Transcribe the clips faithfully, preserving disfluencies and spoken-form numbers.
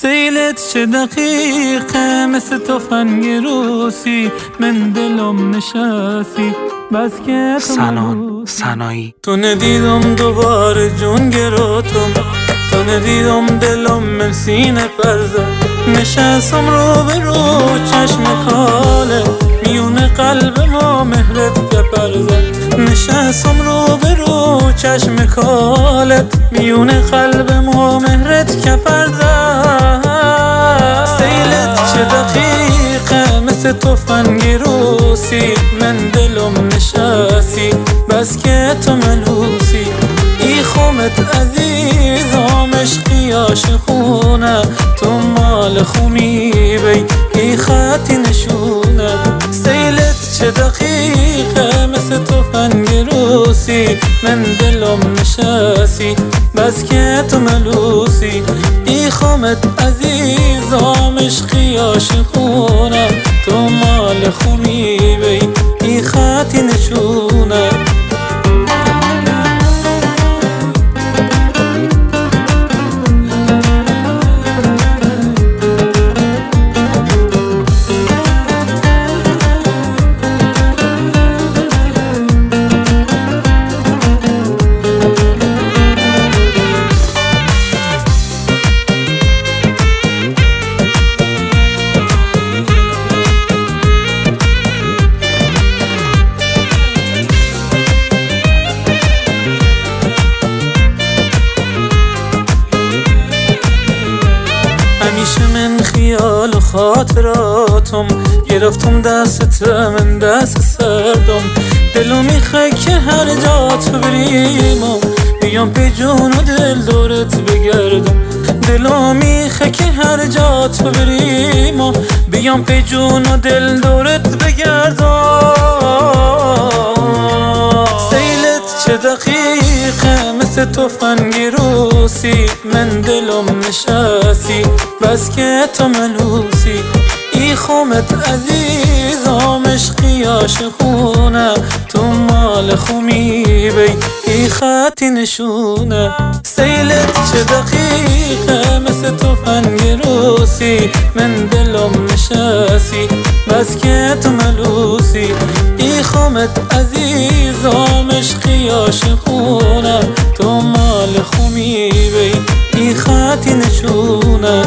سیلت چه دقیقه مثل تفنگ روسی، من دلم نشستی بس که تو سنان سنایی تو ندیدم دوباره جون گراتم، تو ندیدم دلم من سینه پرزه، نشستم رو به رو چشم کاله میون قلب ما مهرت که پرزه، نشستم رو به رو چشم کالت میون قلب ما مهرت که پرزه. سیلت چه دقیقه مثل تفنگ روسی، من دلم نشستی بس که تو ملوسی، ای خومت عزیزم عشقی عاشقونه، تو مال خونی بی ای خطی نشونه. سیلت چه دقیقه مثل تفنگ روسی، من دلم نشستی بس که تو ملوسی، ای خومت عزیزم عشقی عاشقونه، تو مال خونی بی ای خطی نشونه. همیشه من خیال و خاطراتم، گرفتم دستت من دست سردم، دلو میخواه که هر جا تو بریم و بیام به جون و دل دورت بگردم، دلو میخواه که هر جا تو بریم و بیام به جون و دل دورت بگردم. سیلت چه دقیقه مثل تفنگ روسی، من دلم نشستی بس که تو ملوسی، ای خومت عزیزم عشقی عاشقونه، تو مال خومی بی ای خطی نشونه. سیلت چه دقیقه مثل تفنگ روسی، من دلم نشستی بس که تو ملوسی، ای خومت عزیزم عشقی عاشقونه، تو مال خومی بی ای خطی نشونه.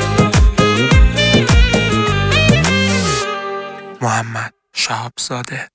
محمد شهابزاده.